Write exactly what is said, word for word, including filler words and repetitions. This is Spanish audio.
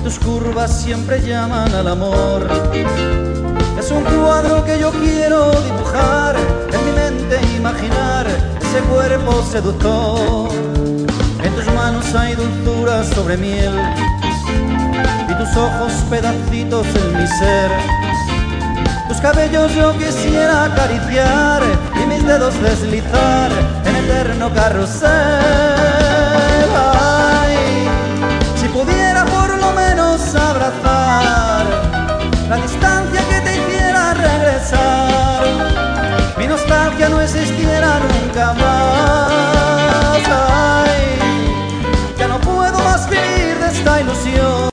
tus curvas siempre llaman al amor. Es un cuadro que yo quiero dibujar, en mi mente imaginar ese cuerpo seductor. En tus manos hay dulzura sobre miel y tus ojos pedacitos en mi ser. Tus cabellos yo quisiera acariciar y mis dedos deslizar en eterno carrusel. Ay, si pudiera por lo menos abrazar la distancia que te hiciera regresar.